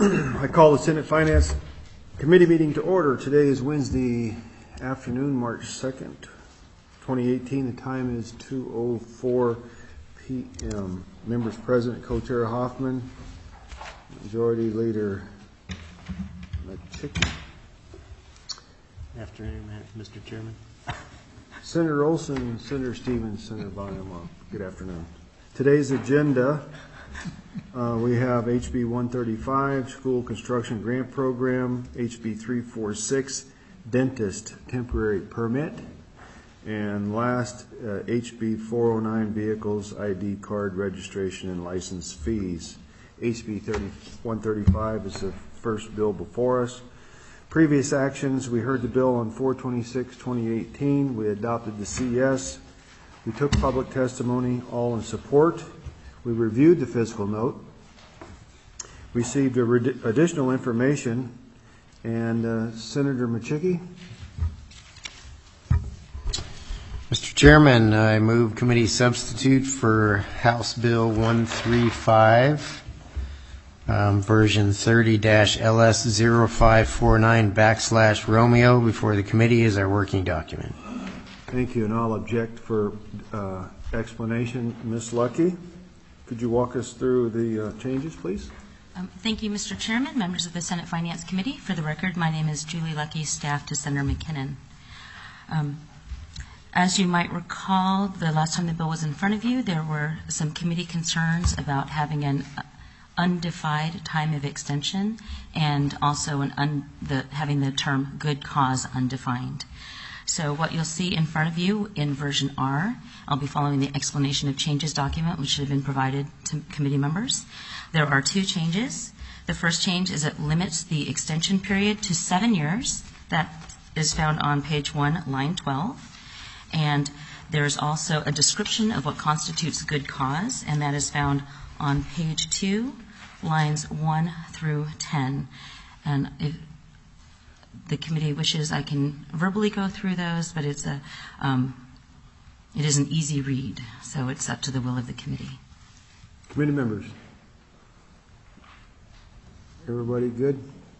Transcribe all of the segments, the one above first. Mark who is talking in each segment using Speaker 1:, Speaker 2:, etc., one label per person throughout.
Speaker 1: I call the Senate Finance Committee meeting to order. Today is Wednesday afternoon, March 2nd, 2018. The time is 2:04 p.m. Members present, Co-Chair Hoffman, Majority Leader McChicken.
Speaker 2: Afternoon, Mr. Chairman.
Speaker 1: Senator Olson, Senator Stevens, Senator Bonham. Good afternoon. Today's agenda, we have HB 135, School Construction Grant Program, HB 346, Dentist Temporary Permit, and last, HB 409, Vehicles, ID Card Registration and License Fees. HB 135 is the first bill before us. Previous actions, we heard the bill on 4/26/2018. We adopted the CS. We took public testimony, all in support. We reviewed the fiscal note, received additional information, and Senator McChicken.
Speaker 2: Mr. Chairman, I move committee substitute for House Bill 135, version 30-LS0549/Romeo before the committee as our working document.
Speaker 1: Thank you, and I'll object for explanation. Ms. Lucky, could you walk us through the changes, please?
Speaker 3: Thank you, Mr. Chairman, members of the Senate Finance Committee. For the record, my name is Julie Lucky, staff to Senator McKinnon. As you might recall, the last time the bill was in front of you, there were some committee concerns about having an undefined time of extension and also having the term good cause undefined. So what you'll see in front of you in version R, I'll be following the explanation of changes document, which should have been provided to committee members. There are two changes. The first change is it limits the extension period to 7 years. That is found on page 1, line 12. And there's also a description of what constitutes good cause, and that is found on page 2, lines 1 through 10. And if the committee wishes, I can verbally go through those, but it is an easy read, so it's up to the will of the committee.
Speaker 1: Committee members, everybody good?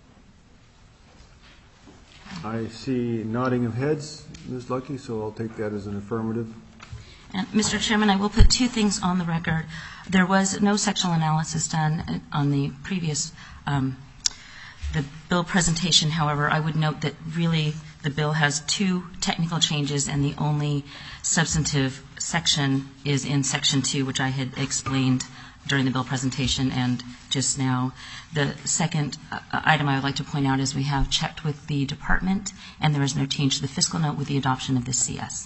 Speaker 1: I see nodding of heads, Ms. Lucky, so I'll take that as an affirmative.
Speaker 3: And Mr. Chairman, I will put two things on the record. There was no sectional analysis done on the previous the bill presentation. However, I would note that really the bill has two technical changes, and the only substantive section is in section 2, which I had explained during the bill presentation and just now. The second item I would like to point out is we have checked with the department, and there is no change to the fiscal note with the adoption of the CS.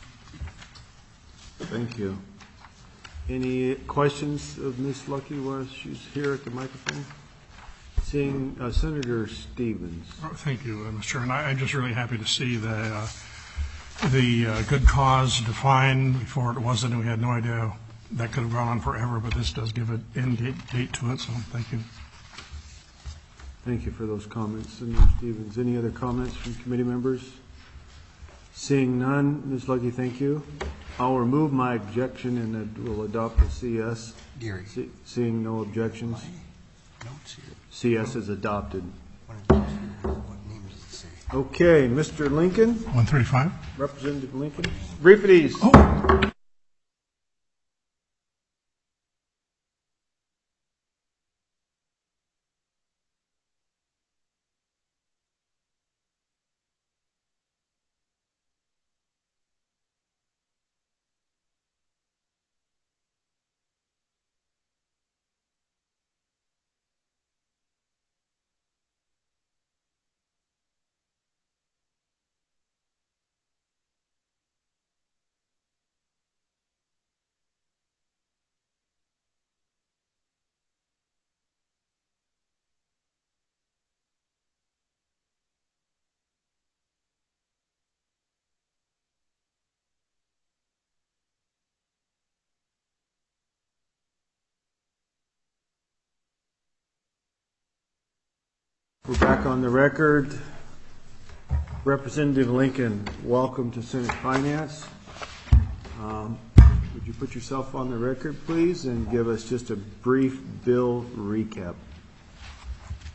Speaker 1: Thank you. Any questions of Ms. Lucky while she's here at the microphone? Seeing Senator Stevens.
Speaker 4: Thank you, Mr. Chairman. I'm just really happy to see the good cause defined. Before it wasn't, and we had no idea that could have gone on forever, but this does give an end date to it, so thank you.
Speaker 1: Thank you for those comments, Senator Stevens. Any other comments from committee members? Seeing none, Ms. Lucky, thank you. I'll remove my objection and we'll adopt the CS.
Speaker 2: Gary.
Speaker 1: Seeing no objections. CS is adopted.
Speaker 2: What name does it say?
Speaker 1: Okay, Mr. Lincoln.
Speaker 4: 135.
Speaker 1: Representative Lincoln. Brief it ease. We're back on the record. Representative Lincoln, welcome to Senate Finance. Would you put yourself on the record, please, and give us just a brief bill recap?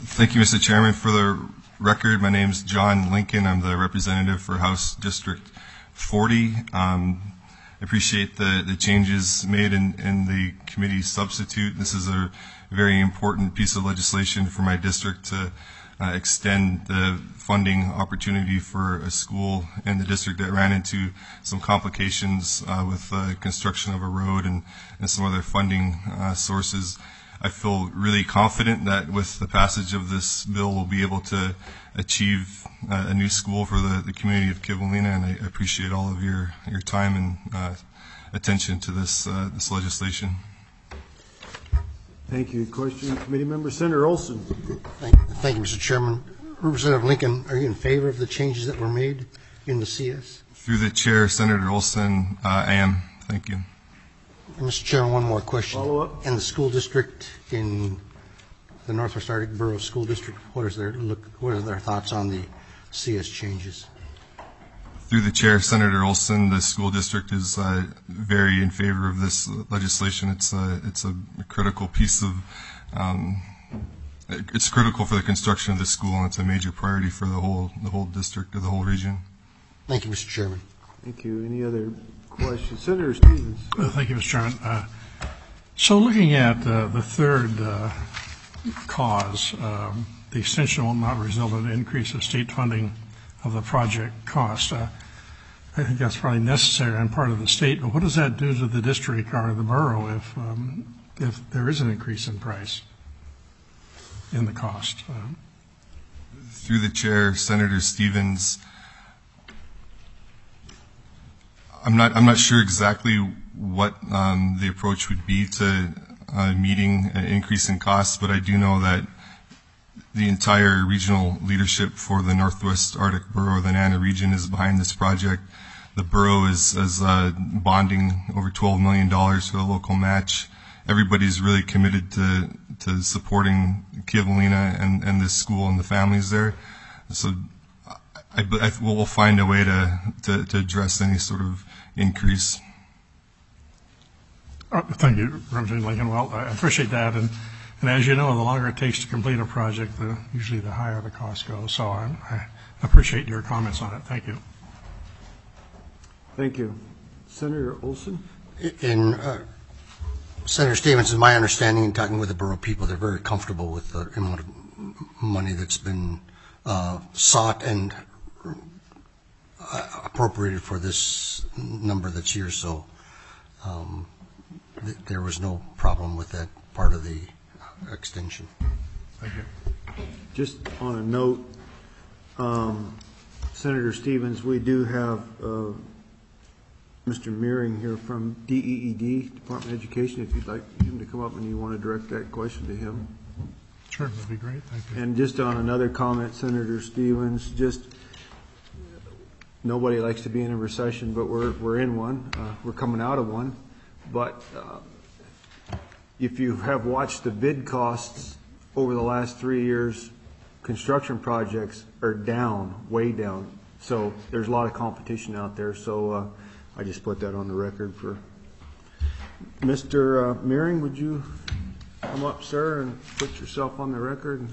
Speaker 5: Thank you, Mr. Chairman. For the record, my name is John Lincoln. I'm the representative for House District 40. I appreciate the changes made in the committee substitute. This is a very important piece of legislation for my district to extend the funding opportunity for a school in the district that ran into some complications with construction of a road and some other funding sources. I feel really confident that with the passage of this bill, we'll be able to achieve a new school for the community of Kivalina, and I appreciate all of your time and attention to this legislation.
Speaker 1: Thank you. Question, committee member, Senator Olson.
Speaker 2: Thank you, Mr. Chairman. Representative Lincoln, are you in favor of the changes that were made in the CS?
Speaker 5: Through the chair, Senator Olson, I am. Thank you.
Speaker 2: Mr. Chairman, one more question.
Speaker 1: Follow up.
Speaker 2: In the school district, in the Northwest Arctic Borough School District, what are their thoughts on the CS changes?
Speaker 5: Through the chair, Senator Olson, the school district is very in favor of this legislation. It's a critical piece of, it's critical for the construction of the school, and it's a major priority for the whole district or the whole region.
Speaker 2: Thank you, Mr. Chairman.
Speaker 1: Thank you. Any other questions? Senator Stevens.
Speaker 4: Thank you, Mr. Chairman. So looking at the third cause, the extension will not result in an increase of state funding of the project cost. I think that's probably necessary on part of the state, but what does that do to the district or the borough if there is an increase in price in the cost?
Speaker 5: Through the chair, Senator Stevens, I'm not sure exactly what the approach would be to meeting an increase in costs, but I do know that the entire regional leadership for the Northwest Arctic Borough, the NANA region, is behind this project. The borough is bonding over $12 million for the local match. Everybody's really committed to supporting Kivalina and this school and the families there. So we'll find a way to address any sort of increase.
Speaker 4: Thank you, Representative Lincoln. Well, I appreciate that. And as you know, the longer it takes to complete a project, usually the higher the cost goes. So I appreciate your comments on it. Thank you.
Speaker 1: Thank you. Senator Olson.
Speaker 2: Senator Stevens, in my understanding, in talking with the borough people, they're very comfortable with the amount of money that's been sought and appropriated for this number that's here. So there was no problem with that part of the extension.
Speaker 4: Thank you.
Speaker 1: Just on a note, Senator Stevens, we do have Mr. Meering here from DEED, Department of Education, if you'd like him to come up and you want to direct that question to him.
Speaker 4: Sure, that'd be great. Thank you.
Speaker 1: And just on another comment, Senator Stevens, just nobody likes to be in a recession, but we're in one. We're coming out of one. But if you have watched the bid costs over the last 3 years, construction projects are down, way down. So there's a lot of competition out there. So I just put that on the record for Mr. Meering. Would you come up, sir, and put yourself on the record?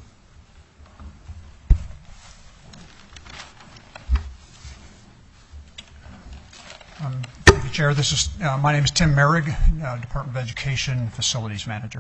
Speaker 6: Thank you, Chair. This is my name is Tim Merrig, Department of Education Facilities Manager.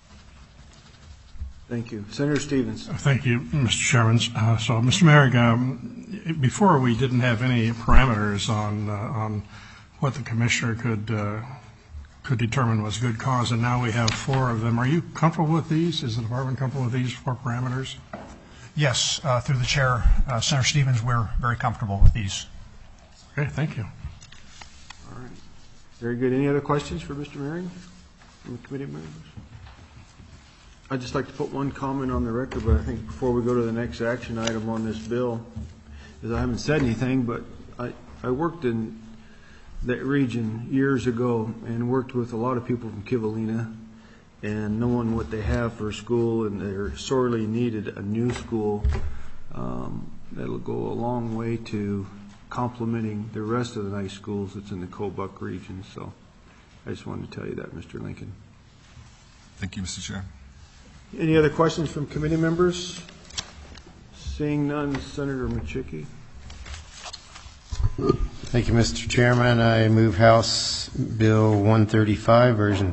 Speaker 1: Thank you. Senator Stevens.
Speaker 4: Thank you, Mr. Chairman. So, Mr. Merrig, before we didn't have any parameters on what the commissioner could determine was good cause, and now we have 4 of them. Are you comfortable with these? Is the department comfortable with these 4 parameters?
Speaker 6: Yes, through the Chair, Senator Stevens, we're very comfortable with these.
Speaker 4: Okay, thank you.
Speaker 1: All right. Very good. Any other questions for Mr. Meering from the committee members? I'd just like to put one comment on the record, but I think before we go to the next action item on this bill, is I haven't said anything, but I worked in that region years ago and worked with a lot of people from Kivalina and knowing what they have for a school, and they're sorely needed a new school that'll go a long way to complementing the rest of the nice schools that's in the Kobuk region. So I just wanted to tell you that, Mr. Lincoln.
Speaker 5: Thank you, Mr. Chair.
Speaker 1: Any other questions from committee members? Seeing none, Senator Machicki.
Speaker 7: Thank you, Mr. Chairman. I move House Bill 135, version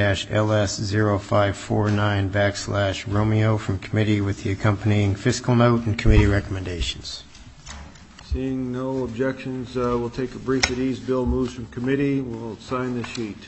Speaker 7: 30-LS0549 / from committee with the accompanying fiscal note and committee recommendations.
Speaker 1: Seeing no objections, we'll take a brief at ease. Bill moves from committee. We'll sign the sheet.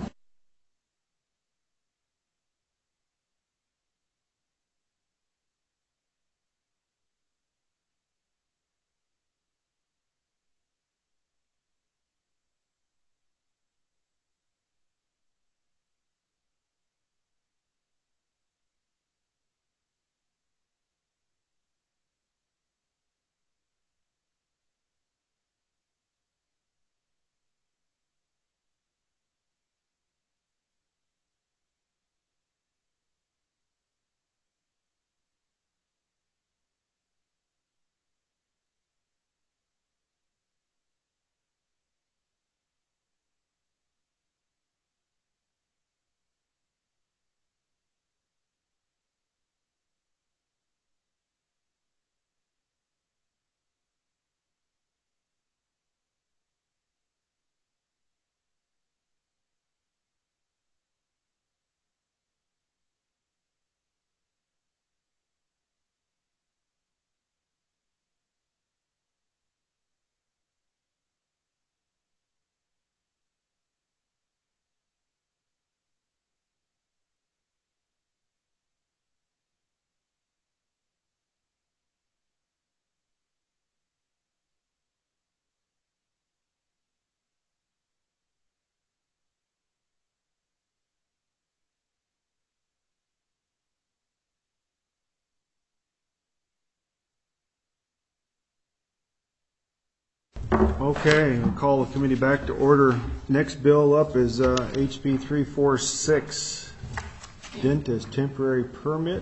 Speaker 1: Okay, we'll call the committee back to order. Next bill up is HB 346, dentist temporary permit.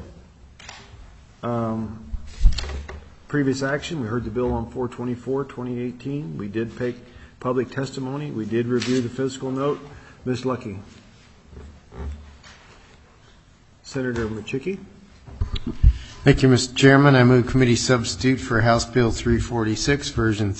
Speaker 1: Previous action, we heard the bill on 4/24/2018. We did take public testimony. We did review the fiscal note. Ms. Lucky. Senator Machicki.
Speaker 7: Thank you, Mr. Chairman. I move committee substitute for House Bill 346, version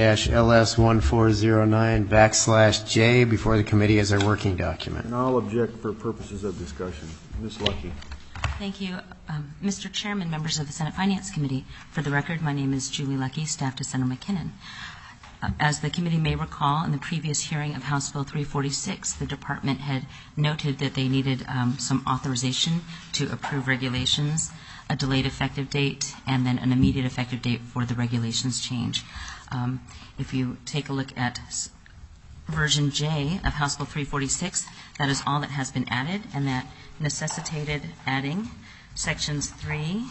Speaker 7: 30-LS1409 / J before the committee as our working document.
Speaker 1: And I'll object for purposes of discussion. Ms. Lucky.
Speaker 3: Thank you. Mr. Chairman, members of the Senate Finance Committee, for the record, my name is Julie Lucky, staff to Senator McKinnon. As the committee may recall, in the previous hearing of House Bill 346, the department had noted that they needed some authorization to approve regulations, a delayed effective date, and then an immediate effective date for the regulations change. If you take a look at version J of House Bill 346, that is all that has been added, and that necessitated adding sections 3,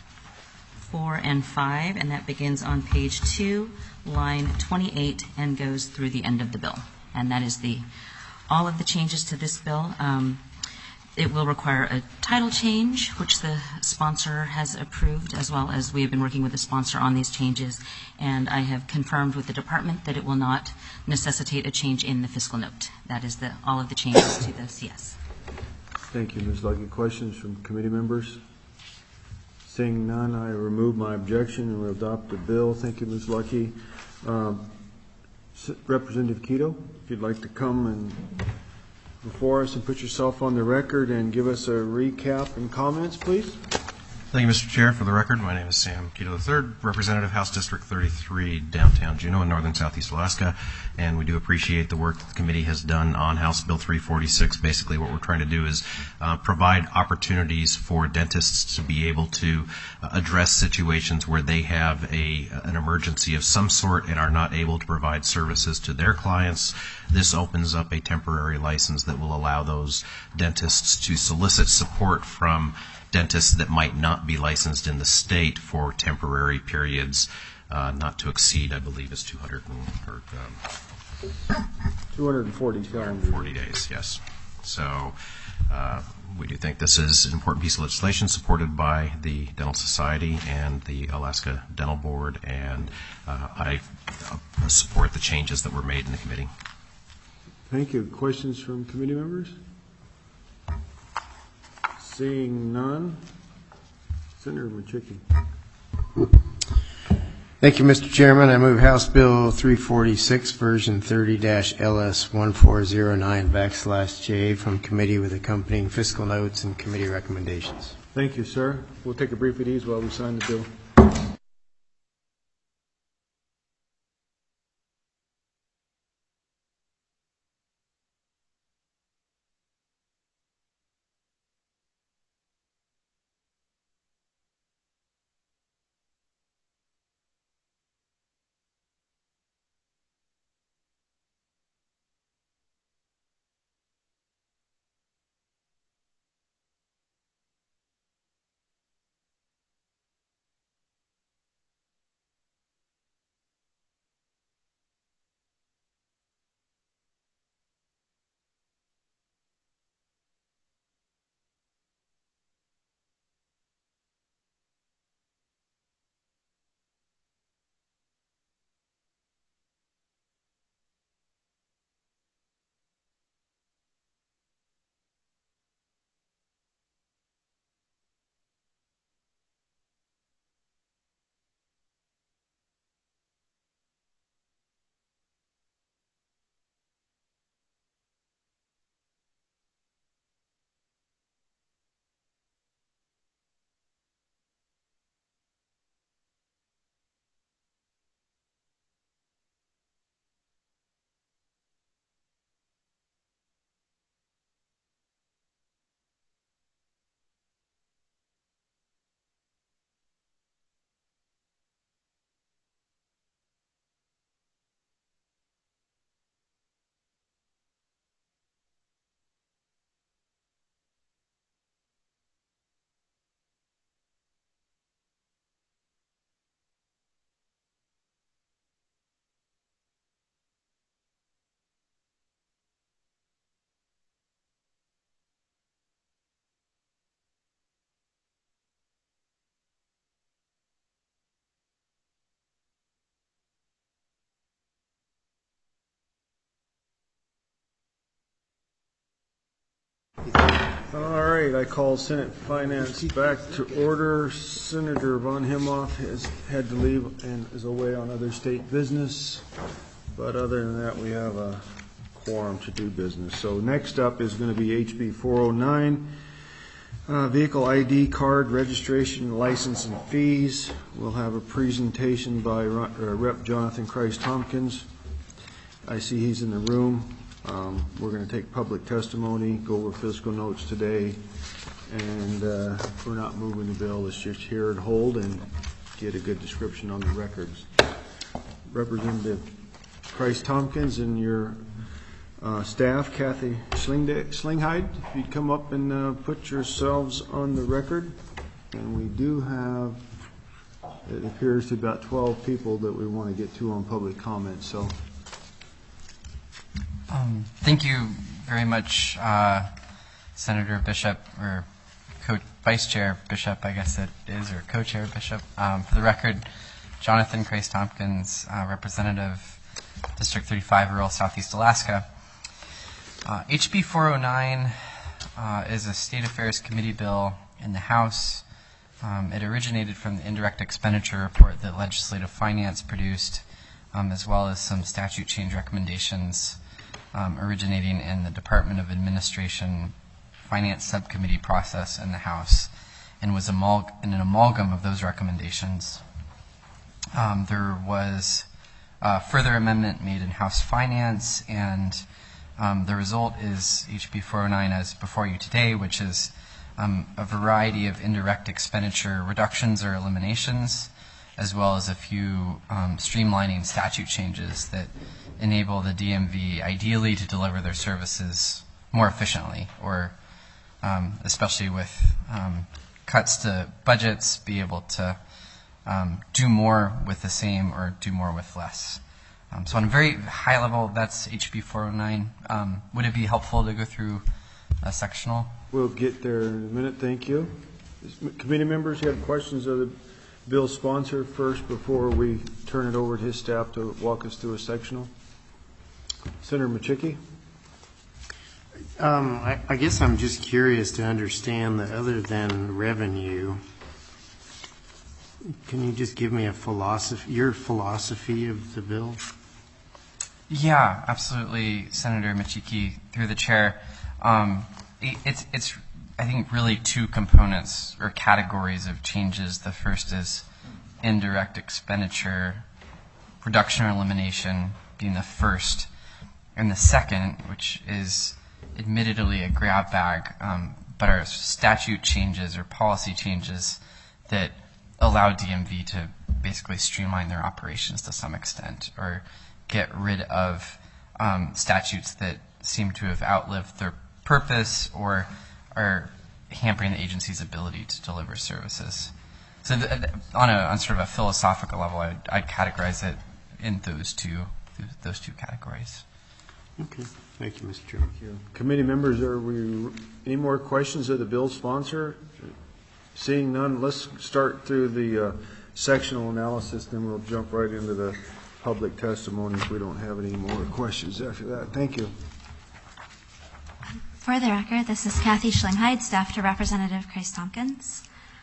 Speaker 3: 4, and 5, and that begins on page 2, line 28, and goes through the end of the bill. And that is all of the changes to this bill. It will require a title change, which the sponsor has approved, as well as we have been working with the sponsor on these changes. And I have confirmed with the department that it will not necessitate a change in the fiscal note. That is all of the changes to the CS.
Speaker 1: Thank you, Ms. Lucky. Questions from committee members? Seeing none, I remove my objection and will adopt the bill. Thank you, Ms. Lucky. Representative Quito, if you'd like to come and before us and put yourself on the record and give us a recap and comments, please.
Speaker 8: Thank you, Mr. Chair. For the record, my name is Sam Quito III, Representative, House District 33, downtown Juneau in northern southeast Alaska, and we do appreciate the work that the committee has done on House Bill 346. Basically, what we're trying to do is provide opportunities for dentists to be able to address situations where they have an emergency of some sort and are not able to provide services to their clients. This opens up a temporary license that will allow those dentists to solicit support from dentists that might not be licensed in the state for temporary periods, not to exceed, I believe, is
Speaker 1: 240
Speaker 8: days, yes. So we do think this is an important piece of legislation supported by the Dental Society and the Alaska Dental Board, and I support the changes that were made in the committee.
Speaker 1: Thank you. Questions from committee members? Seeing none, Senator Machicki.
Speaker 7: Thank you, Mr. Chairman. I move House Bill 346, version 30-LS1409/J from committee with accompanying fiscal notes and committee recommendations.
Speaker 1: Thank you, sir. We'll take a brief at ease while we sign the bill. All right, I call Senate Finance back to order. Senator Von Himhoff has had to leave and is away on other state business. But other than that, we have a quorum to do business. So next up is going to be HB 409, Vehicle ID Card Registration, License, and Fees. We'll have a presentation by Rep. Jonathan Christ-Tompkins. I see he's in the room. We're going to take public testimony, go over fiscal notes today, and we're not moving the bill. It's just here and hold and get a good description on the records. Representative Christ-Tompkins and your staff, Kathy Slinghyde, if you'd come up and put yourselves on the record. And we do have, it appears to be about 12 people that we want to get to on public comment. So.
Speaker 9: Thank you very much, Senator Bishop, or Vice Chair Bishop, I guess it is, or Co-Chair Bishop. For the record, Jonathan Christ-Tompkins, Representative, District 35, Rural Southeast Alaska. HB 409 is a State Affairs Committee bill in the House. It originated from the indirect expenditure report that Legislative Finance produced, as well as some statute change recommendations originating in the Department of Administration Finance Subcommittee process in the House, and was in an amalgam of those recommendations. There was a further amendment made in House Finance, and the result is HB 409 as before you today, which is a variety of indirect expenditure reductions or eliminations, as well as a few streamlining statute changes that enable the DMV ideally to deliver their services more efficiently, or especially with cuts to budgets, be able to do more with the same or do more with less. So on a very high level, that's HB 409. Would it be helpful to go through a sectional?
Speaker 1: We'll get there in a minute. Thank you. Committee members, you have questions of the bill sponsor first before we turn it over to his staff to walk us through a sectional? Senator Machicki?
Speaker 7: I guess I'm just curious to understand that other than revenue, can you just give me your philosophy of the bill?
Speaker 9: Yeah, absolutely, Senator Michiki, through the chair. It's I think really two components or categories of changes. The first is indirect expenditure, reduction or elimination being the first, and the second, which is admittedly a grab bag, but are statute changes or policy changes that allow DMV to basically streamline their operations to some extent, or get rid of statutes that seem to have outlived their purpose or are hampering the agency's ability to deliver services. So on sort of a philosophical level, I'd categorize it in those two categories.
Speaker 7: Okay. Thank you, Mr. Chairman.
Speaker 1: Thank you. Committee members, any more questions of the bill sponsor? Seeing none, let's start through the sectional analysis, then we'll jump right into the public testimony if we don't have any more questions after that. Thank you.
Speaker 10: For the record, this is Kathy Schlingheid, staff to Representative Chris Tompkins.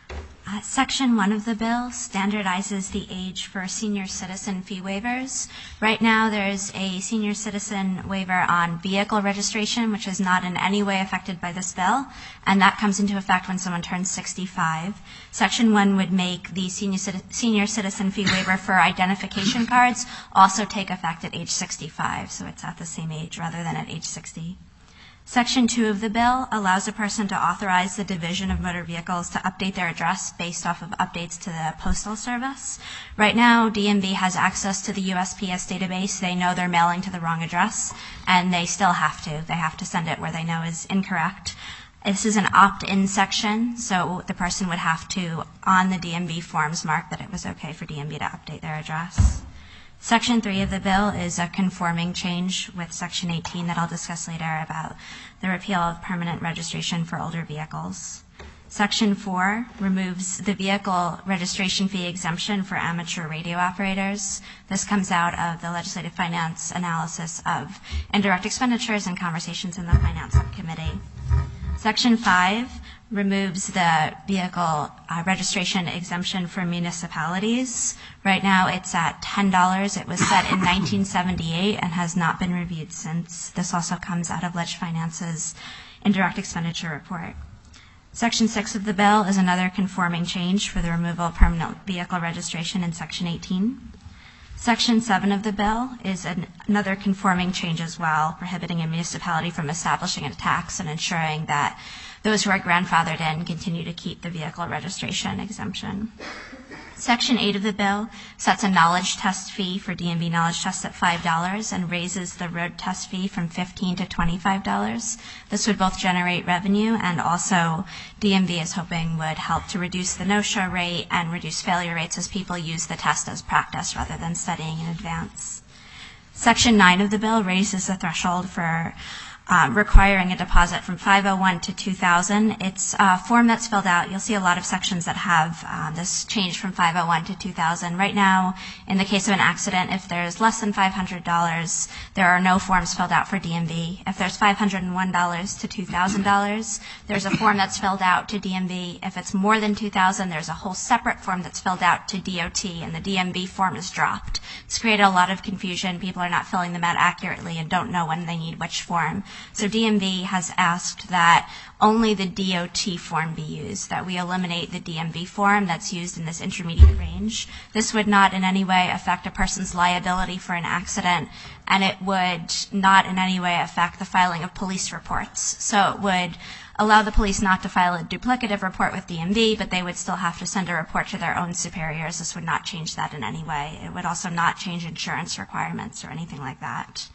Speaker 10: Section 1 of the bill standardizes the age for senior citizen fee waivers. Right now, there's a senior citizen waiver on vehicle registration, which is not in any way affected by this bill, and that comes into effect when someone turns 65. Section 1 would make the senior citizen fee waiver for identification cards also take effect at age 65, so it's at the same age rather than at age 60. Section 2 of the bill allows a person to authorize the Division of Motor Vehicles to update their address based off of updates to the Postal Service. Right now, DMV has access to the USPS database. They know they're mailing to the wrong address, and they still have to. They have to send it where they know is incorrect. This is an opt-in section, so the person would have to, on the DMV forms, mark that it was okay for DMV to update their address. Section 3 of the bill is a conforming change with Section 18 that I'll discuss later about the repeal of permanent registration for older vehicles. Section 4 removes the vehicle registration fee exemption for amateur radio operators. This comes out of the legislative finance analysis of indirect expenditures and conversations in the Finance Subcommittee. Section 5 removes the vehicle registration exemption for municipalities. Right now it's at $10. It was set in 1978 and has not been reviewed since. This also comes out of Leg Finance's indirect expenditure report. Section 6 of the bill is another conforming change for the removal of permanent vehicle registration in Section 18. Section 7 of the bill is another conforming change as well, prohibiting a municipality from establishing a tax and ensuring that those who are grandfathered in continue to keep the vehicle registration exemption. Section 8 of the bill sets a knowledge test fee for DMV knowledge tests at $5 and raises the road test fee from $15 to $25. This would both generate revenue and also DMV is hoping would help to reduce the no-show rate and reduce failure rates as people use the test as practice rather than studying in advance. Section 9 of the bill raises the threshold for requiring a deposit from $501 to $2,000. It's a form that's filled out. You'll see a lot of sections that have this change from $501 to $2,000. Right now, in the case of an accident, if there's less than $500, there are no forms filled out for DMV. If there's $501 to $2,000, there's a form that's filled out to DMV. If it's more than $2,000, there's a whole separate form that's filled out to DOT, and the DMV form is dropped. It's created a lot of confusion. People are not filling them out accurately and don't know when they need which form. So DMV has asked that only the DOT form be used, that we eliminate the DMV form that's used in this intermediate range. This would not in any way affect a person's liability for an accident, and it would not in any way affect the filing of police reports. So it would allow the police not to file a duplicative report with DMV, but they would still have to send a report to their own superiors. This would not change that in any way. It would also not change insurance requirements or anything like that.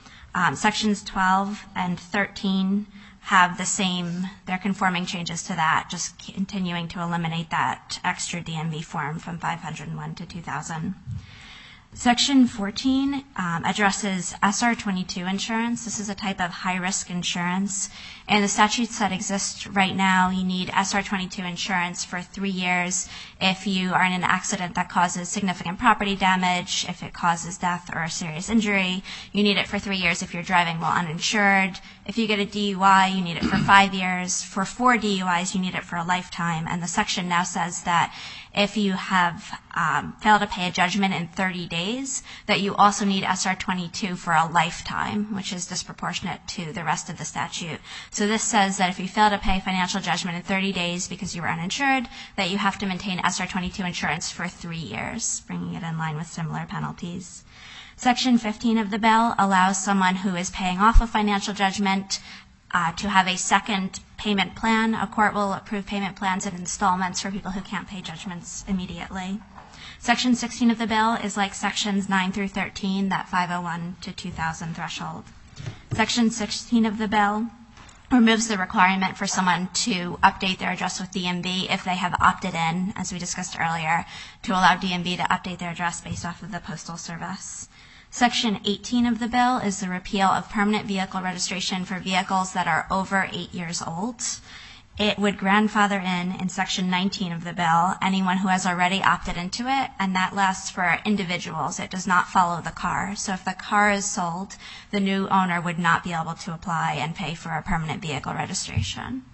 Speaker 10: Sections 12 and 13 have the same, they're conforming changes to that, just continuing to eliminate that extra DMV form from $501 to $2,000. Section 14 addresses SR22 insurance. This is a type of high-risk insurance. And the statutes that exist right now, you need SR22 insurance for 3 years if you are in an accident that causes significant property damage, if it causes death or serious injury. You need it for 3 years if you're driving while uninsured. If you get a DUI, you need it for 5 years. For 4 DUIs, you need it for a lifetime. And the section now says that if you have failed to pay a judgment in 30 days, that you also need SR22 for a lifetime, which is disproportionate to the rest of the statute. So this says that if you fail to pay financial judgment in 30 days because you were uninsured, that you have to maintain SR22 insurance for 3 years, bringing it in line with similar penalties. Section 15 of the bill allows someone who is paying off a financial judgment to have a second payment plan. A court will approve payment plans in installments for people who can't pay judgments immediately. Section 16 of the bill is like sections 9 through 13, that 501 to 2000 threshold. Section 16 of the bill removes the requirement for someone to update their address with DMV if they have opted in, as we discussed earlier, to allow DMV to update their address based off of the Postal Service. Section 18 of the bill is the repeal of permanent vehicle registration for vehicles that are over 8 years old. It would grandfather in Section 19 of the bill, anyone who has already opted into it, and that lasts for individuals. It does not follow the car. So if the car is sold, the new owner would not be able to apply and pay for a permanent vehicle registration.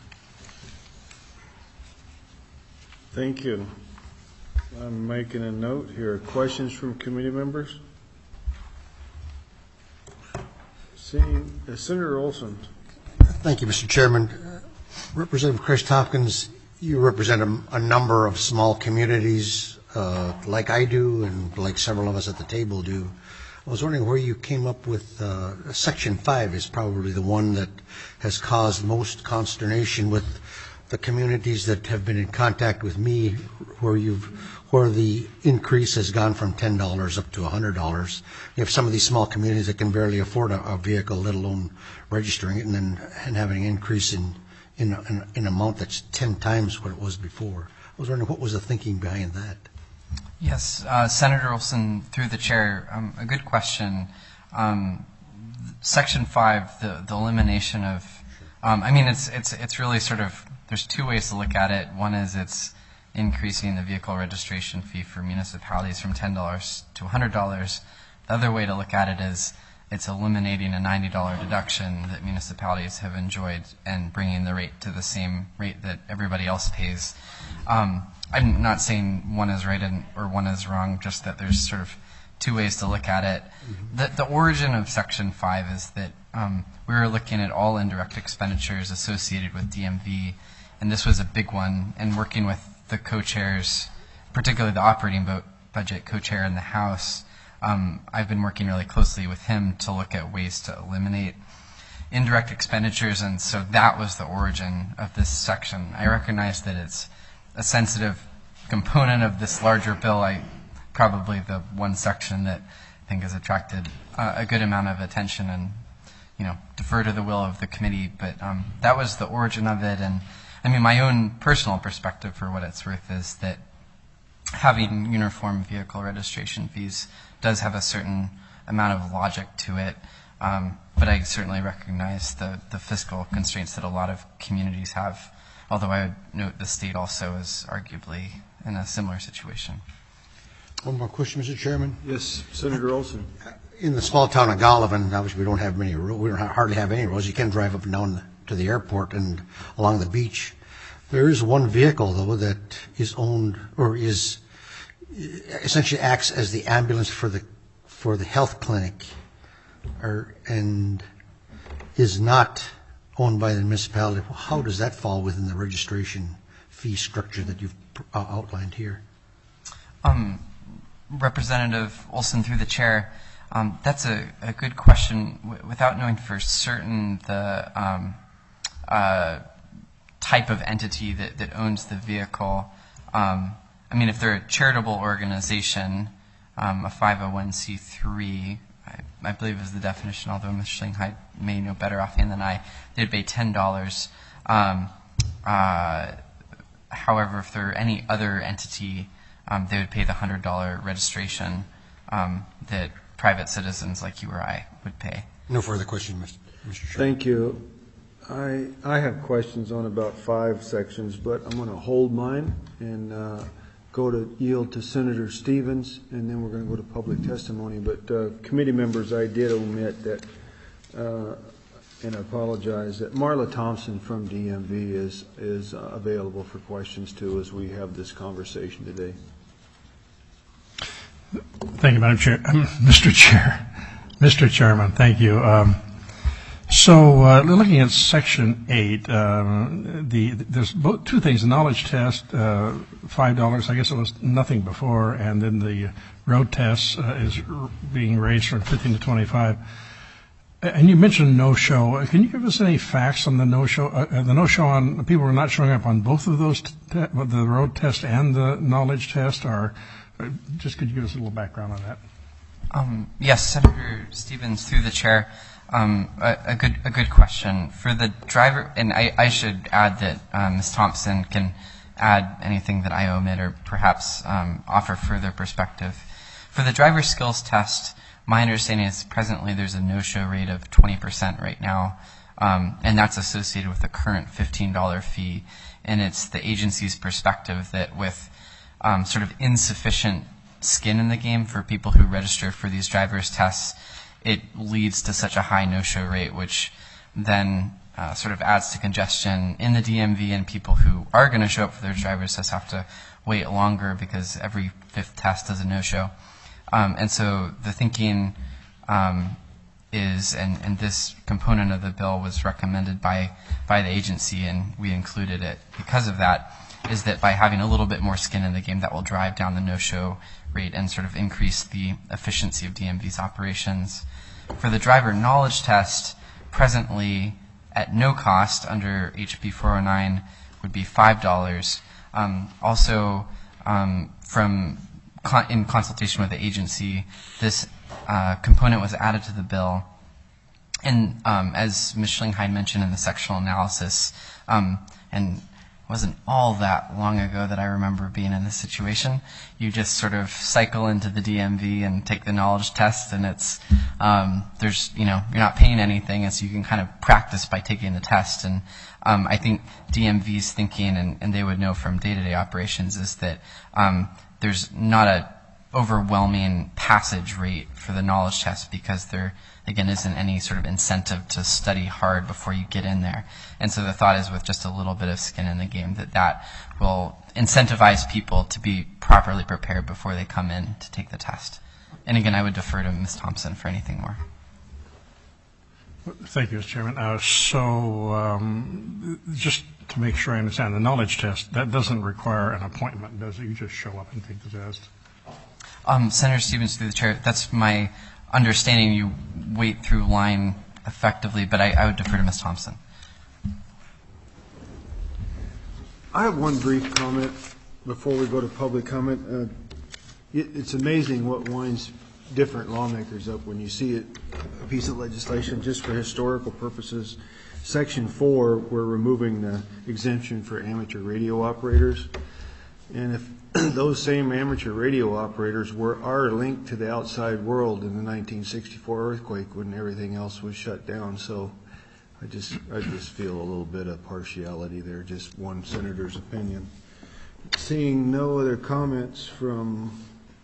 Speaker 1: Thank you. I'm making a note here. Questions from committee members? Senator Olson.
Speaker 2: Thank you, Mr. Chairman. Representative Chris Tompkins, you represent a number of small communities like I do and like several of us at the table do. I was wondering where you came up with Section 5 is probably the one that has caused most consternation with the communities that have been in contact with me, where the increase has gone from $10 up to $100. You have some of these small communities that can barely afford a vehicle, let alone registering it, and having an increase in amount that's 10 times what it was before. I was wondering what was the thinking behind that?
Speaker 9: Yes, Senator Olson, through the chair, a good question. Section 5, the elimination of, it's really sort of, there's two ways to look at it. One is it's increasing the vehicle registration fee for municipalities from $10 to $100. The other way to look at it is it's eliminating a $90 deduction that municipalities have enjoyed and bringing the rate to the same rate that everybody else pays. I'm not saying one is right or one is wrong, just that there's sort of two ways to look at it. The origin of Section 5 is that we were looking at all indirect expenditures associated with DMV, and this was a big one, and working with the co-chairs, particularly the operating budget co-chair in the House, I've been working really closely with him to look at ways to eliminate indirect expenditures, and so that was the origin of this section. I recognize that it's a sensitive component of this larger bill, probably the one section that I think has attracted a good amount of attention and, defer to the will of the committee, but that was the origin of it. And my own personal perspective, for what it's worth, is that having uniform vehicle registration fees does have a certain amount of logic to it, but I certainly recognize the fiscal constraints that a lot of communities have, although I would note the state also is arguably in a similar situation.
Speaker 2: One more question, Mr. Chairman.
Speaker 1: Yes, Senator Olson.
Speaker 2: In the small town of Golovin, obviously we don't have many roads. We don't hardly have any roads. You can drive up and down to the airport and along the beach. There is one vehicle, though, that is owned or is essentially acts as the ambulance for the health clinic, and is not owned by the municipality. How does that fall within the registration fee structure that you've outlined here?
Speaker 9: Representative Olson, through the chair, that's a good question. Without knowing for certain the type of entity that owns the vehicle, if they're a charitable organization, a 501c3, I believe is the definition, although Ms. Schlingheit may know better offhand than I, they'd pay $10. However, if they're any other entity, they would pay the $100 registration that private citizens like you or I would pay.
Speaker 2: No further question, Mr. Chair.
Speaker 1: Thank you. I have questions on about 5 sections, but I'm going to hold mine and yield to Senator Stevens, and then we're going to go to public testimony. But committee members, I did omit that, and I apologize, that Marla Thompson from DMV is available for questions too as we have this conversation today.
Speaker 4: Thank you, Madam Chair. Mr. Chairman, thank you. So looking at Section 8, there's two things. The knowledge test, $5, I guess it was nothing before, and then the road test is being raised from 15 to 25. And you mentioned no-show. Can you give us any facts on the no-show? The no-show on people who are not showing up on both of those, the road test and the knowledge test, or just could you give us a little background on that?
Speaker 9: Yes, Senator Stevens, through the chair. A good question for the driver, and I should add that Ms. Thompson can add anything that I omit or perhaps offer further perspective. For the driver skills test, my understanding is presently there's a no-show rate of 20% right now, and that's associated with the current $15 fee. And it's the agency's perspective that with sort of insufficient skin in the game for people who register for these driver's tests, it leads to such a high no-show rate, which then sort of adds to congestion in the DMV, and people who are going to show up for their driver's tests have to wait longer because every 5th test is a no-show. And so the thinking is, and this component of the bill was recommended by the agency, and we included it because of that, is that by having a little bit more skin in the game, that will drive down the no-show rate and sort of increase the efficiency of DMV's operations. For the driver knowledge test, presently at no cost under HB 409 would be $5. Also, in consultation with the agency, this component was added to the bill. And as Ms. Schlingheim mentioned in the sectional analysis, and it wasn't all that long ago that I remember being in this situation. You just sort of cycle into the DMV and take the knowledge test, and it's you're not paying anything, and so you can kind of practice by taking the test. And I think DMV's thinking, and they would know from day-to-day operations, is that there's not a overwhelming passage rate for the knowledge test because there, again, isn't any sort of incentive to study hard before you get in there. And so the thought is with just a little bit of skin in the game that will incentivize people to be properly prepared before they come in to take the test. And again, I would defer to Ms. Thompson for anything more.
Speaker 4: Thank you, Mr. Chairman. So just to make sure I understand, the knowledge test, that doesn't require an appointment, does it? You just show up and take the test?
Speaker 9: Senator Stevens, through the chair, that's my understanding. You wait through line effectively, but I would defer to Ms. Thompson.
Speaker 1: I have one brief comment before we go to public comment. It's amazing what winds different lawmakers up when you see a piece of legislation just for historical purposes. Section 4, we're removing the exemption for amateur radio operators. And if those same amateur radio operators are linked to the outside world in the 1964 earthquake when everything else was shut down. So I just feel a little bit of partiality there, just one senator's opinion. Seeing no other comments from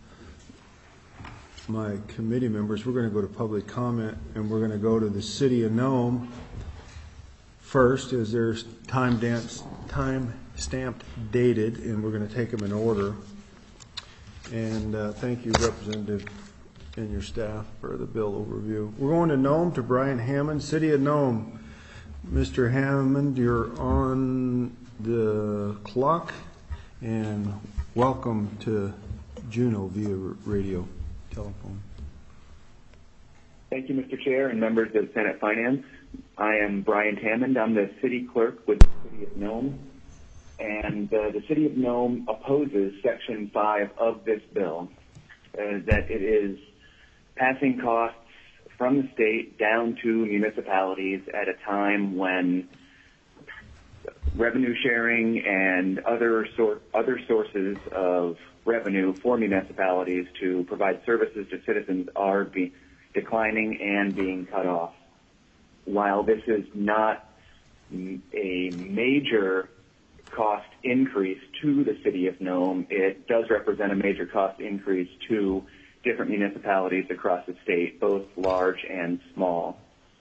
Speaker 1: my committee members, we're going to go to public comment, and we're going to go to the City of Nome first, as there's time-stamped dated, and we're going to take them in order. And thank you, Representative, and your staff for the bill overview. We're going to Nome, to Brian Hammond, City of Nome. Mr. Hammond, you're on the clock, and welcome to Juneau via radio telephone.
Speaker 11: Thank you, Mr. Chair and members of Senate Finance. I am Brian Hammond. I'm the city clerk with the City of Nome, and the City of Nome opposes Section 5 of this bill, that it is passing costs from the state down to municipalities at a time when revenue sharing and other sources of revenue for municipalities to provide services to citizens are declining and being cut off. While this is not a major cost increase to the city of Nome, it does represent a major cost increase to different municipalities across the state, both large and small.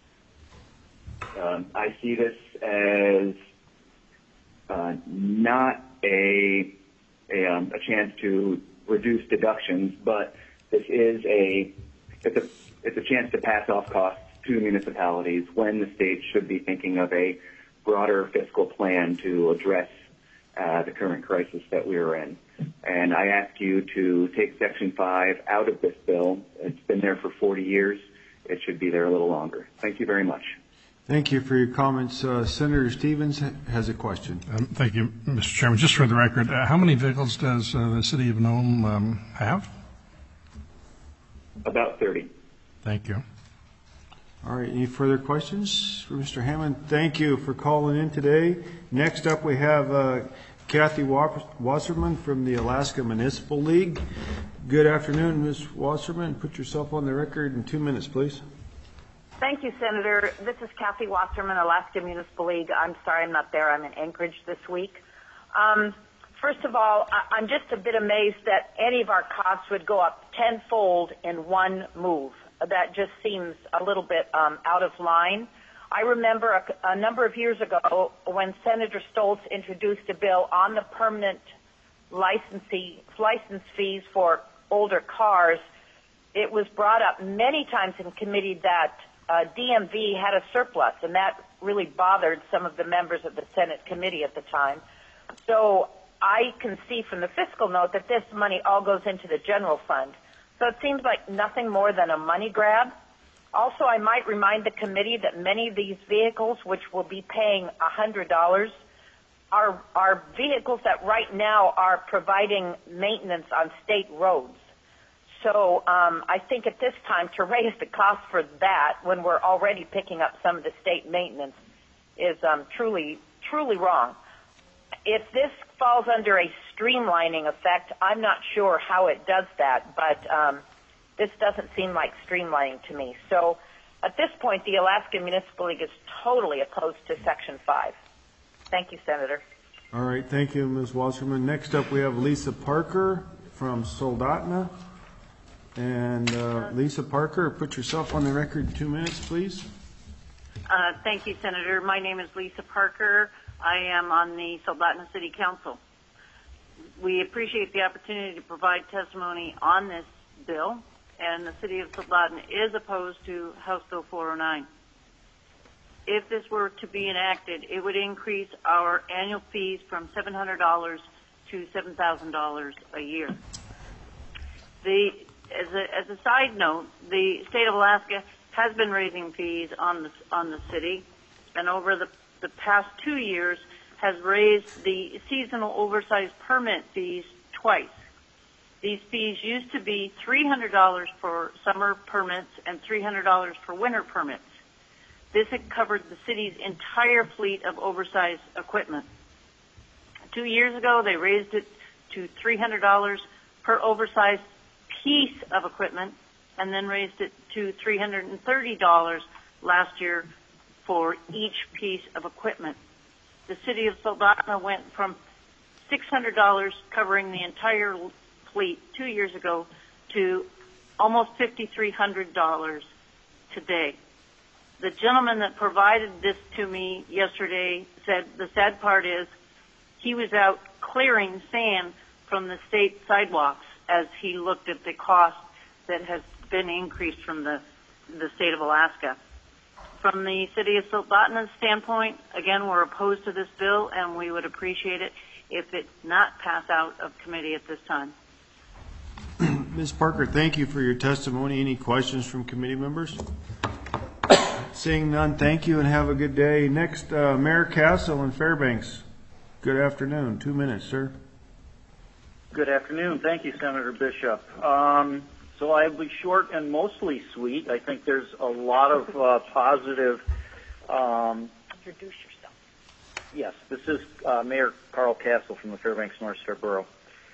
Speaker 11: I see this as not a chance to reduce deductions, but this is it's a chance to pass off costs to municipalities when the state should be thinking of a broader fiscal plan to address the current crisis that we are in. And I ask you to take Section 5 out of this bill. It's been there for 40 years. It should be there a little longer. Thank you very much.
Speaker 1: Thank you for your comments. Senator Stevens has a question.
Speaker 4: Thank you, Mr. Chairman. Just for the record, how many vehicles does the city of Nome have?
Speaker 11: About 30.
Speaker 4: Thank you.
Speaker 1: All right, any further questions for Mr. Hammond? Thank you for calling in today. Next up, we have Kathy Wasserman from the Alaska Municipal League. Good afternoon, Ms. Wasserman. Put yourself on the record in 2 minutes, please.
Speaker 12: Thank you, Senator. This is Kathy Wasserman, Alaska Municipal League. I'm sorry I'm not there. I'm in Anchorage this week. First of all, I'm just a bit amazed that any of our costs would go up tenfold in one move. That just seems a little bit out of line. I remember a number of years ago when Senator Stoltz introduced a bill on the permanent license fees for older cars. It was brought up many times in committee that DMV had a surplus, and that really bothered some of the members of the Senate committee at the time. So I can see from the fiscal note that this money all goes into the general fund. So it seems like nothing more than a money grab. Also, I might remind the committee that many of these vehicles, which will be paying $100, are vehicles that right now are providing maintenance on state roads. So I think at this time to raise the cost for that when we're already picking up some of the state maintenance is truly wrong. If this falls under a streamlining effect, I'm not sure how it does that, but this doesn't seem like streamlining to me. So at this point, the Alaska Municipal League is totally opposed to Section 5. Thank you, Senator.
Speaker 1: All right, thank you, Ms. Wasserman. Next up, we have Lisa Parker from Soldotna. And Lisa Parker, put yourself on the record in 2 minutes, please.
Speaker 13: Thank you, Senator. My name is Lisa Parker. I am on the Soldotna City Council. We appreciate the opportunity to provide testimony on this bill, and the City of Soldotna is opposed to House Bill 409. If this were to be enacted, it would increase our annual fees from $700 to $7,000 a year. As a side note, the state of Alaska has been raising fees on the city, and over the past 2 years has raised the seasonal oversized permit fees twice. These fees used to be $300 for summer permits and $300 for winter permits. This had covered the city's entire fleet of oversized equipment. 2 years ago, they raised it to $300 per oversized piece of equipment, and then raised it to $330 last year for each piece of equipment. The city of Soldotna went from $600 covering the entire fleet 2 years ago to almost $5,300 today. The gentleman that provided this to me yesterday said the sad part is he was out clearing sand from the state sidewalks as he looked at the cost that has been increased from the state of Alaska. From the city of Soldotna's standpoint, again, we're opposed to this bill, and we would appreciate it if it not pass out of committee at this time.
Speaker 1: Ms. Parker, thank you for your testimony. Any questions from committee members? Seeing none, thank you and have a good day. Next, Mayor Castle in Fairbanks. Good afternoon. 2 minutes, sir.
Speaker 14: Good afternoon. Thank you, Senator Bishop. So I'll be short and mostly sweet. I think there's a lot of positive
Speaker 12: Introduce yourself.
Speaker 14: Yes, this is Mayor Carl Castle from the Fairbanks North Star Borough.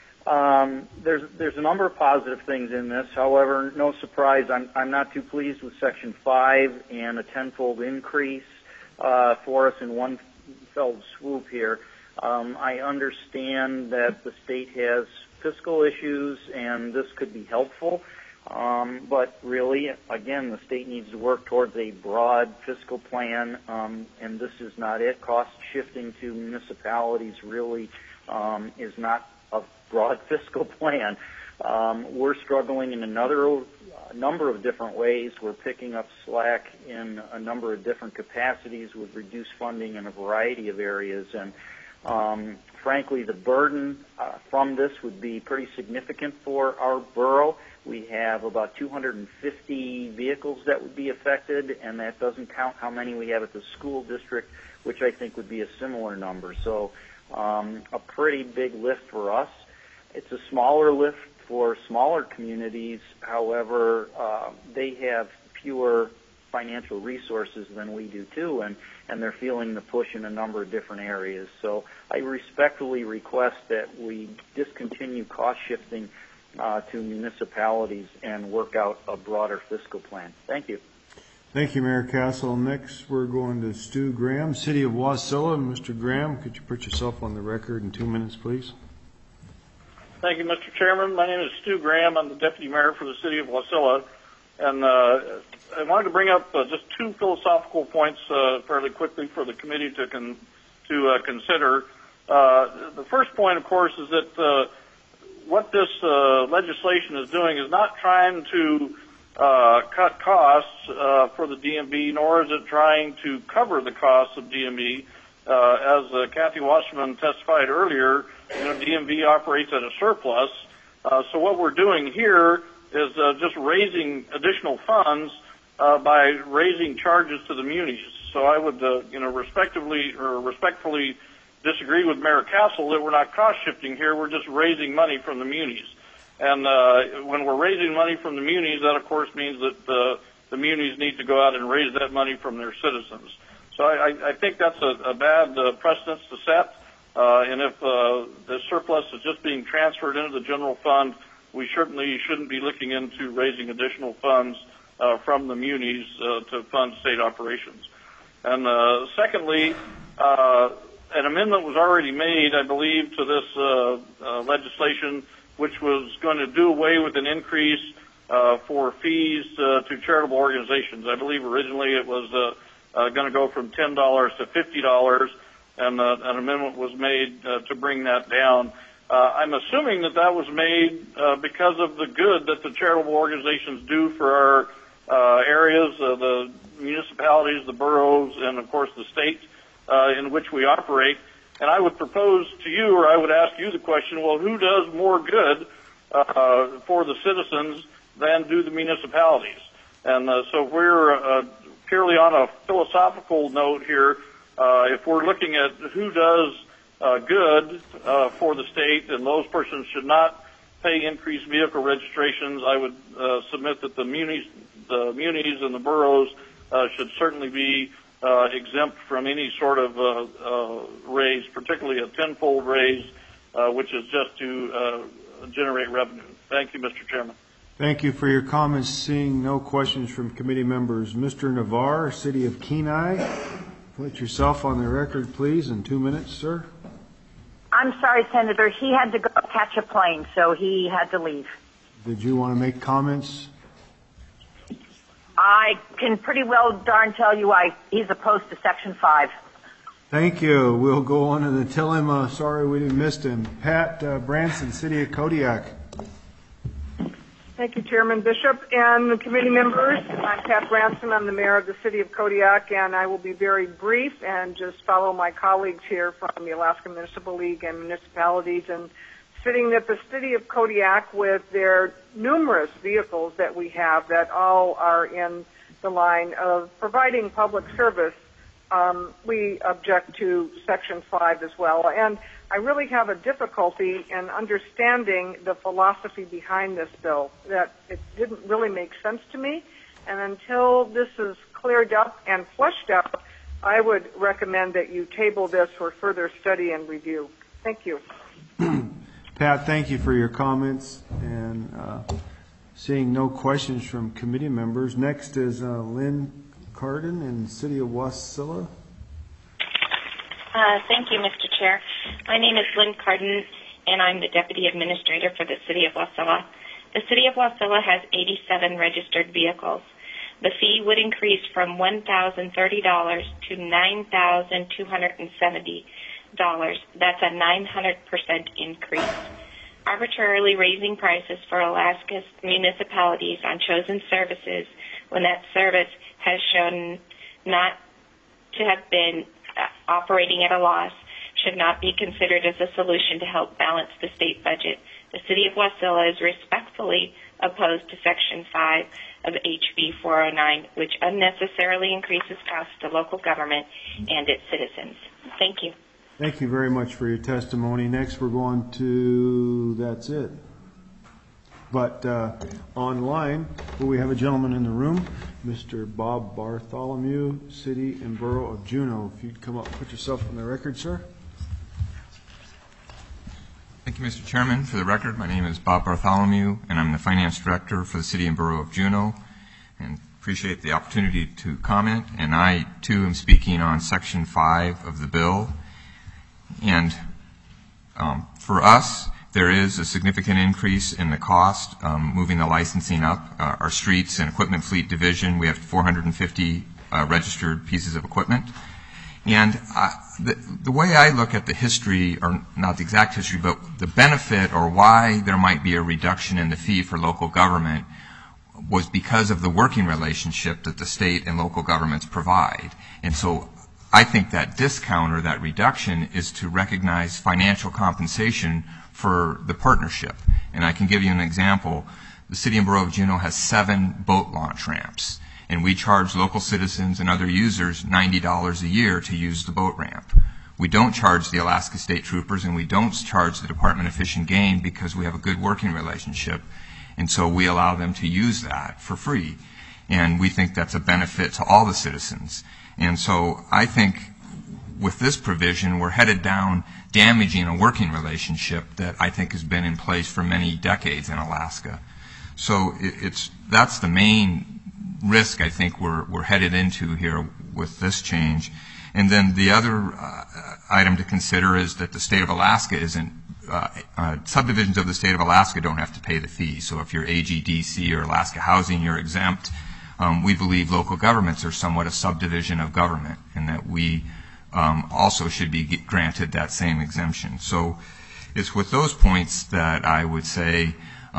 Speaker 14: There's a number of positive things in this. However, no surprise, I'm not too pleased with Section 5 and a tenfold increase for us in one fell swoop here. I understand that the state has fiscal issues and this could be helpful. But really, again, the state needs to work towards a broad fiscal plan, and this is not it. Cost shifting to municipalities really is not a broad fiscal plan. We're struggling in a number of different ways. We're picking up slack in a number of different capacities with reduced funding in a variety of areas, and frankly, the burden from this would be pretty significant for our borough. We have about 250 vehicles that would be affected, and that doesn't count how many we have at the school district, which I think would be a similar number. So a pretty big lift for us. It's a smaller lift for smaller communities. However, they have fewer financial resources than we do too, and they're feeling the push in a number of different areas. So I respectfully request that we discontinue cost shifting to municipalities and work out a broader fiscal plan. Thank you.
Speaker 1: Thank you, Mayor Castle. Next, we're going to Stu Graham, City of Wasilla. Mr. Graham, could you put yourself on the record in 2 minutes, please?
Speaker 15: Thank you, Mr. Chairman. My name is Stu Graham. I'm the Deputy Mayor for the City of Wasilla. And I wanted to bring up just two philosophical points fairly quickly for the committee to consider. The first point, of course, is that what this legislation is doing is not trying to cut costs for the DMV, nor is it trying to cover the costs of DMV. As Kathy Wasserman testified earlier, DMV operates at a surplus. So what we're doing here is just raising additional funds by raising charges to the munis. So I would, respectfully disagree with Mayor Castle that we're not cost shifting here. We're just raising money from the munis. And when we're raising money from the munis, that of course means that the munis need to go out and raise that money from their citizens. So I think that's a bad precedence to set. And if the surplus is just being transferred into the general fund, we certainly shouldn't be looking into raising additional funds from the munis to fund state operations. And secondly, an amendment was already made, I believe, to this legislation, which was going to do away with an increase for fees to charitable organizations. I believe originally it was going to go from $10 to $50, and an amendment was made to bring that down. I'm assuming that was made because of the good that the charitable organizations do for our areas, the municipalities, the boroughs, and of course the state in which we operate. And I would propose to you, or I would ask you the question, well, who does more good for the citizens than do the municipalities? And so if we're purely on a philosophical note here, if we're looking at who does good for the state, and those persons should not pay increased vehicle registrations, I would submit that the munis and the boroughs should certainly be exempt from any sort of raise, particularly a tenfold raise, which is just to generate revenue. Thank you, Mr. Chairman.
Speaker 1: Thank you for your comments. Seeing no questions from committee members, Mr. Navarre, City of Kenai, put yourself on the record, please, in 2 minutes, sir.
Speaker 12: I'm sorry, Senator. He had to go catch a plane, so he had to leave.
Speaker 1: Did you want to make comments?
Speaker 12: I can pretty well darn tell you he's opposed to Section 5.
Speaker 1: Thank you. We'll go on and tell him, sorry we didn't miss him. Pat Branson, City of Kodiak.
Speaker 16: Thank you, Chairman Bishop and the committee members. I'm Pat Branson. I'm the mayor of the City of Kodiak, and I will be very brief and just follow my colleagues here from the Alaska Municipal League and municipalities, and sitting that the City of Kodiak, with their numerous vehicles that we have that all are in the line of providing public service, we object to Section 5 as well. And I really have a difficulty in understanding the philosophy behind this bill, that it didn't really make sense to me. And until this is cleared up and fleshed out, I would recommend that you table this for further study and review. Thank you.
Speaker 1: Pat, thank you for your comments, and seeing no questions from committee members. Next is Lynn Cardin in the City of Wasilla.
Speaker 17: Thank you, Mr. Chair. My name is Lynn Cardin, and I'm the Deputy Administrator for the City of Wasilla. The City of Wasilla has 87 registered vehicles. The fee would increase from $1,030 to $9,270. That's a 900% increase. Arbitrarily raising prices for Alaska's municipalities on chosen services when that service has shown not to have been operating at a loss should not be considered as a solution to help balance the state budget. The City of Wasilla is respectfully opposed to Section 5 of HB 409, which unnecessarily increases costs to local government and its citizens. Thank you.
Speaker 1: Thank you very much for your testimony. Next, we're going to, that's it. But online, we have a gentleman in the room, Mr. Bob Bartholomew, City and Borough of Juneau. If you'd come up and put yourself on the record, sir.
Speaker 18: Thank you, Mr. Chairman. For the record, my name is Bob Bartholomew, and I'm the Finance Director for the City and Borough of Juneau, and appreciate the opportunity to comment. And I, too, am speaking on Section 5 of the bill. And for us, there is a significant increase in the cost, moving the licensing up. Our streets and equipment fleet division, we have 450 registered pieces of equipment. And the way I look at the history, or not the exact history, but the benefit or why there might be a reduction in the fee for local government was because of the working relationship that the state and local governments provide. And so I think that discount or that reduction is to recognize financial compensation for the partnership. And I can give you an example. The City and Borough of Juneau has 7 boat launch ramps, and we charge local citizens and other users $90 a year to use the boat ramp. We don't charge the Alaska State Troopers, and we don't charge the Department of Fish and Game because we have a good working relationship, and so we allow them to use that for free. And we think that's a benefit to all the citizens. And so I think with this provision, we're headed down damaging a working relationship that I think has been in place for many decades in Alaska. So that's the main risk I think we're headed into here with this change. And then the other item to consider is that the state of Alaska isn't, subdivisions of the state of Alaska don't have to pay the fee. So if you're AGDC or Alaska Housing, you're exempt. We believe local governments are somewhat a subdivision of government, and that we also should be granted that same exemption. So it's with those points that I would say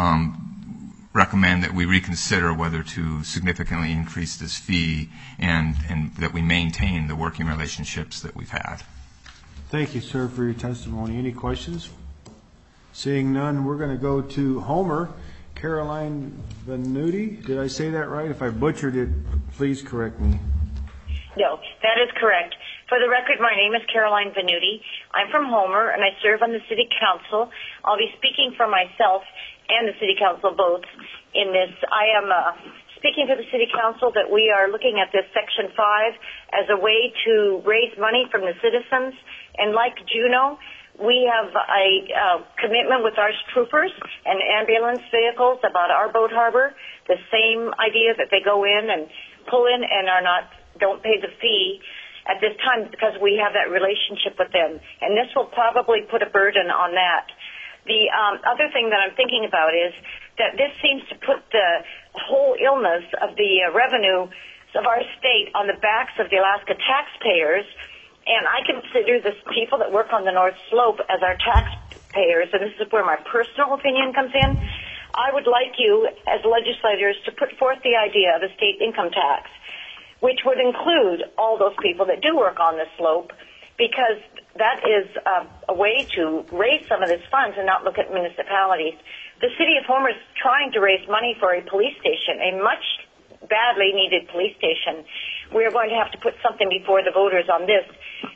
Speaker 18: recommend that we reconsider whether to significantly increase this fee and that we maintain the working relationships that we've had.
Speaker 1: Thank you, sir, for your testimony. Any questions? Seeing none, we're going to go to Homer. Caroline Venuti, did I say that right? If I butchered it, please correct me.
Speaker 12: No, that is correct. For the record, my name is Caroline Venuti. I'm from Homer, and I serve on the City Council. I'll be speaking for myself and the City Council both in this. I am speaking to the City Council that we are looking at this Section 5 as a way to raise money from the citizens. And like Juneau, we have a commitment with our troopers and ambulance vehicles about our boat harbor. The same idea that they go in and pull in and don't pay the fee at this time because we have that relationship with them. And this will probably put a burden on that. The other thing that I'm thinking about is that this seems to put the whole illness of the revenue of our state on the backs of the Alaska taxpayers. And I consider the people that work on the North Slope as our taxpayers, and this is where my personal opinion comes in. I would like you, as legislators, to put forth the idea of a state income tax, which would include all those people that do work on the slope, because that is a way to raise some of these funds and not look at municipalities. The City of Homer is trying to raise money for a police station, a much badly needed police station. We are going to have to put something before the voters on this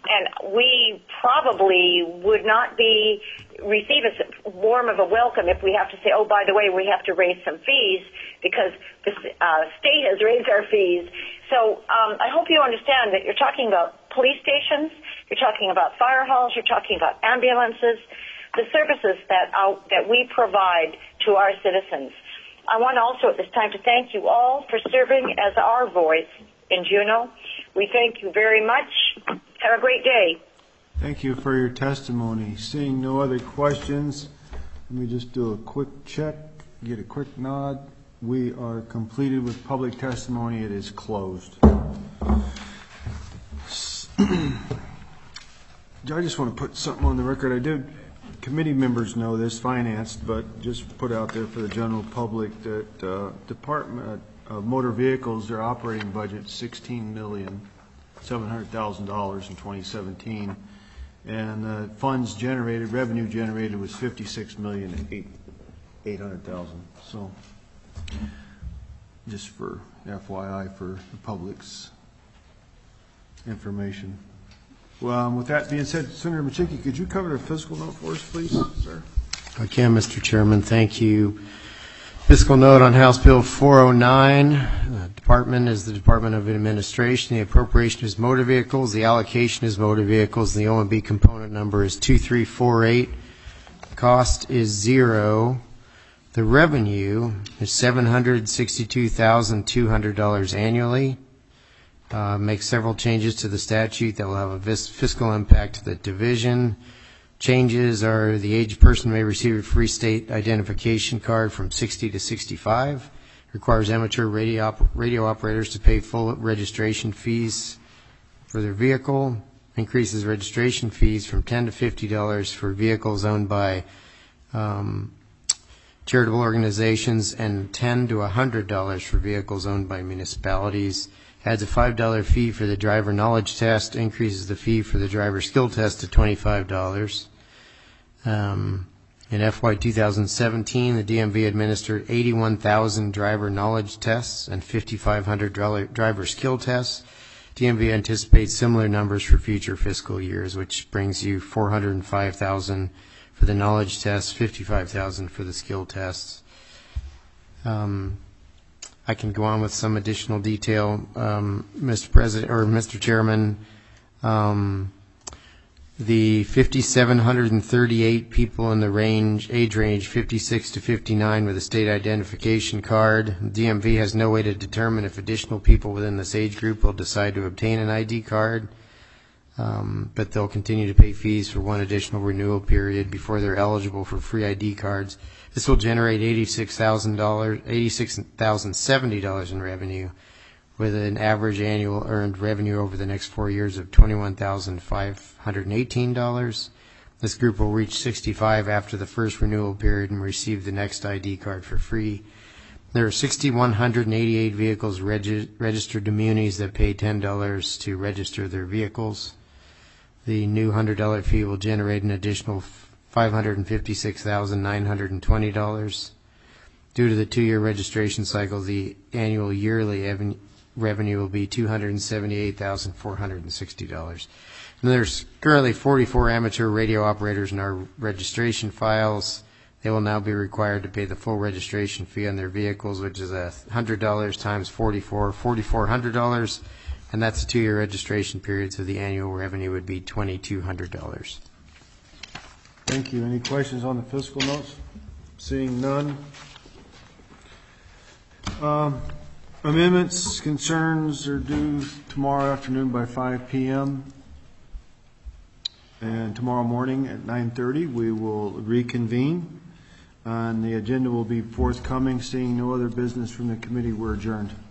Speaker 12: and we probably would not receive as warm of a welcome if we have to say, oh, by the way, we have to raise some fees because the state has raised our fees. So I hope you understand that you're talking about police stations, you're talking about fire halls, you're talking about ambulances, the services that we provide to our citizens. I want also at this time to thank you all for serving as our voice in Juneau. We thank you very much. Have a great day.
Speaker 1: Thank you for your testimony. Seeing no other questions, let me just do a quick check, get a quick nod. We are completed with public testimony. It is closed. I just want to put something on the record. I did. Committee members know this, financed, but just put out there for the general public that Department of Motor Vehicles, their operating budget $16,700,000 in 2017, and funds generated, revenue generated was $56,800,000. So, just for FYI for the public's information. Well, with that being said, Senator Michinke, could you cover the fiscal note for us, please, sir?
Speaker 7: I can, Mr. Chairman. Thank you. Fiscal note on House Bill 409. The department is the Department of Administration. The appropriation is motor vehicles. The allocation is motor vehicles. The O&B component number is 2348. The cost is $0. The revenue is $762,200 annually. Make several changes to the statute that will have a fiscal impact to the division. Changes are the age person may receive a free state identification card from 60 to 65. Requires amateur radio operators to pay full registration fees for their vehicle. Increases registration fees from $10 to $50 for vehicles owned by charitable organizations and $10 to $100 for vehicles owned by municipalities. Adds a $5 fee for the driver knowledge test, increases the fee for the driver skill test to $25. In FY 2017, the DMV administered 81,000 driver knowledge tests and 5,500 driver skill tests. DMV anticipates similar numbers for future fiscal years, which brings you 405,000 for the knowledge tests, 55,000 for the skill tests. I can go on with some additional detail, Mr. President or Mr. Chairman. The 5,738 people in the age range 56 to 59 with a state identification card. DMV has no way to determine if additional people within this age group will decide to obtain an ID card, but they'll continue to pay fees for one additional renewal period before they're eligible for free ID cards. This will generate $86,070 in revenue, with an average annual earned revenue over the next 4 years of $21,518. This group will reach 65 after the first renewal period and receive the next ID card for free. There are 6,188 vehicles registered to munis that pay $10 to register their vehicles. The new $100 fee will generate an additional $556,920. Due to the 2-year registration cycle, the annual yearly revenue will be $278,460. And there's currently 44 amateur radio operators in our registration files. They will now be required to pay the full registration fee on their vehicles, which is $100 times 44, $4,400, and that's a 2-year registration period, so the annual revenue would be $2,200.
Speaker 1: Thank you. Any questions on the fiscal notes? Seeing none. Amendments, concerns are due tomorrow afternoon by 5 p.m. And tomorrow morning at 9:30 we will reconvene. And the agenda will be forthcoming. Seeing no other business from the committee, we're adjourned.